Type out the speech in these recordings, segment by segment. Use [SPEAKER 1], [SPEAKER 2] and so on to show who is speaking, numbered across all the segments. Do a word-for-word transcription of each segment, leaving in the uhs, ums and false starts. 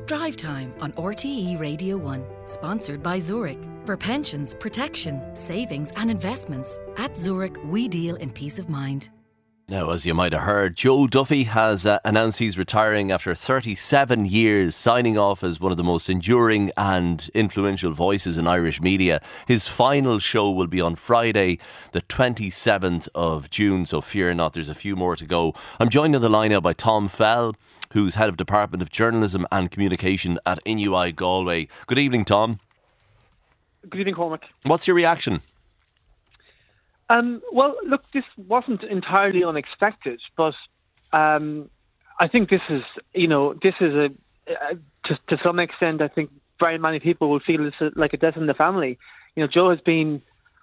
[SPEAKER 1] Drive Time on R T E Radio one, sponsored by Zurich. For pensions, protection, savings and investments, at Zurich we deal in peace of mind.
[SPEAKER 2] Now, as you might have heard, Joe Duffy has uh, announced he's retiring after thirty-seven years, signing off as one of the most enduring and influential voices in Irish media. His final show will be on Friday, the twenty-seventh of June, so fear not, there's a few more to go. I'm joined on the line now by Tom Fell, who's Head of Department of Journalism and Communication at N U I Galway. Good evening, Tom.
[SPEAKER 3] Good evening, Cormac.
[SPEAKER 2] What's your reaction?
[SPEAKER 3] Um, well, look, this wasn't entirely unexpected, but um, I think this is, you know, this is a, a to, to some extent, I think very many people will feel it's a, like a death in the family. You know, Joe has been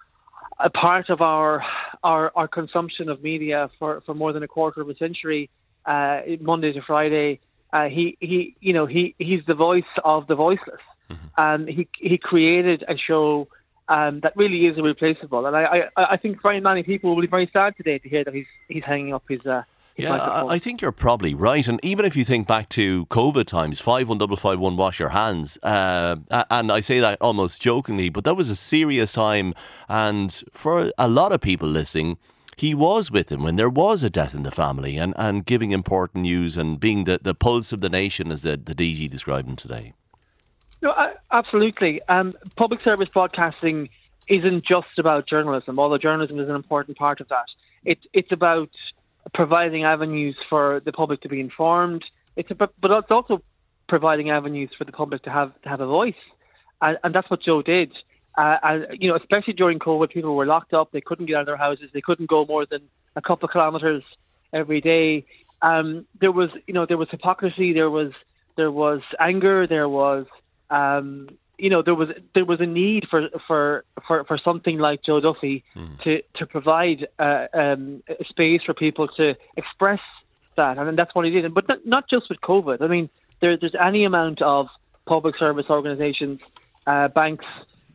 [SPEAKER 3] a part of our our, our consumption of media for, for more than a quarter of a century, uh, Monday to Friday. Uh, he he, you know, he he's the voice of the voiceless. Mm-hmm. Um, he he created a show Um, that really is irreplaceable, and I, I, I think very many people will be very sad today to hear that he's he's hanging up his. Uh, his
[SPEAKER 2] yeah, I, I think you're probably right, and even if you think back to COVID times, five one double five one, wash your hands, uh, and I say that almost jokingly, but that was a serious time, and for a lot of people listening, he was with him when there was a death in the family, and, and giving important news and being the, the pulse of the nation, as the, the D G described him today.
[SPEAKER 3] No, absolutely. Um, public service broadcasting isn't just about journalism, although journalism is an important part of that. It, it's about providing avenues for the public to be informed. It's about, but it's also providing avenues for the public to have to have a voice, and, and that's what Joe did. Uh, and you know, especially during COVID, people were locked up. They couldn't get out of their houses. They couldn't go more than a couple of kilometres every day. Um, there was, you know, there was hypocrisy. There was there was anger. There was Um, you know, there was there was a need for for, for, for something like Joe Duffy mm. to to provide uh, um, a space for people to express that, and that's what he did. But not, not just with COVID. I mean, there, there's any amount of public service organisations, uh, banks,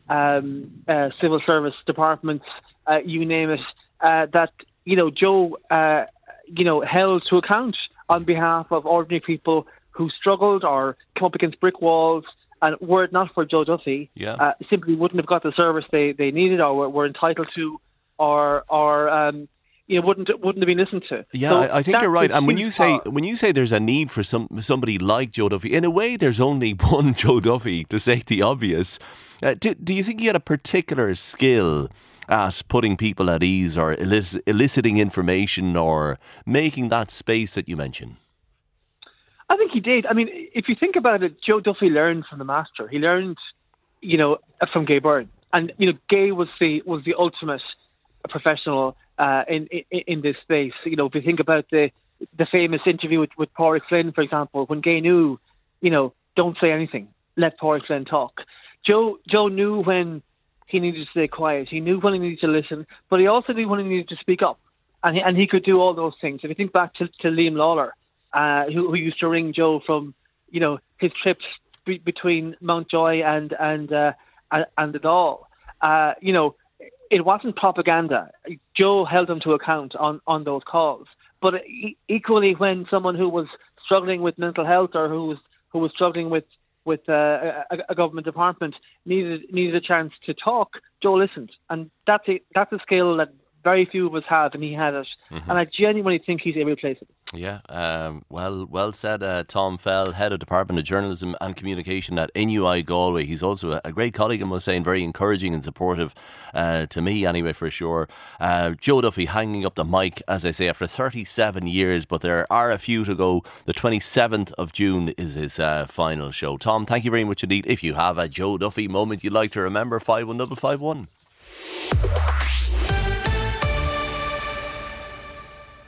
[SPEAKER 3] um, uh, civil service departments, uh, you name it, uh, that you know Joe, uh, you know, held to account on behalf of ordinary people who struggled or come up against brick walls. And were it not for Joe Duffy,
[SPEAKER 2] yeah.
[SPEAKER 3] uh, simply wouldn't have got the service they, they needed or were, were entitled to, or or um, you know wouldn't wouldn't have been listened to.
[SPEAKER 2] Yeah,
[SPEAKER 3] so
[SPEAKER 2] I, I think you're right. And when you say
[SPEAKER 3] power.
[SPEAKER 2] when you say there's a need for some somebody like Joe Duffy, in a way, there's only one Joe Duffy, to say the obvious. Uh, do, do you think he had a particular skill at putting people at ease, or elicit, eliciting information, or making that space that you mentioned?
[SPEAKER 3] I think he did. I mean, if you think about it, Joe Duffy learned from the master. He learned, you know, from Gay Byrne, and you know, Gay was the was the ultimate professional uh, in, in in this space. You know, if you think about the the famous interview with, with Pádraig Flynn, for example, when Gay knew, you know, don't say anything, let Pádraig Flynn talk. Joe Joe knew when he needed to stay quiet. He knew when he needed to listen, but he also knew when he needed to speak up, and he, and he could do all those things. If you think back to, to Liam Lawler. Uh, who, who used to ring Joe from, you know, his trips be- between Mountjoy and and uh, and, and the Dáil. Uh, you know, it wasn't propaganda. Joe held him to account on, on those calls. But e- equally, when someone who was struggling with mental health or who was who was struggling with with uh, a, a government department needed needed a chance to talk, Joe listened, and that's a, that's a skill that very few of us have, and he had it. Mm-hmm. And I genuinely think he's irreplaceable.
[SPEAKER 2] Yeah, um, well well said, uh, Tom Fell, Head of Department of Journalism and Communication at N U I Galway. He's also a, a great colleague, I must say, and very encouraging and supportive uh, to me anyway, for sure. Uh, Joe Duffy hanging up the mic, as I say, after thirty-seven years, but there are a few to go. The twenty-seventh of June is his uh, final show. Tom, thank you very much indeed. If you have a Joe Duffy moment you'd like to remember, five one double five one.